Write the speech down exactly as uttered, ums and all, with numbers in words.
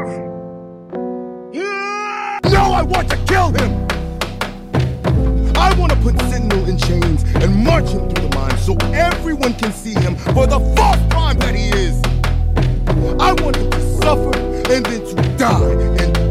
No, I want to kill him! I want to put Sentinel in chains and march him through the mine so everyone can see him for the false crime that he is. I want him to suffer and then to die and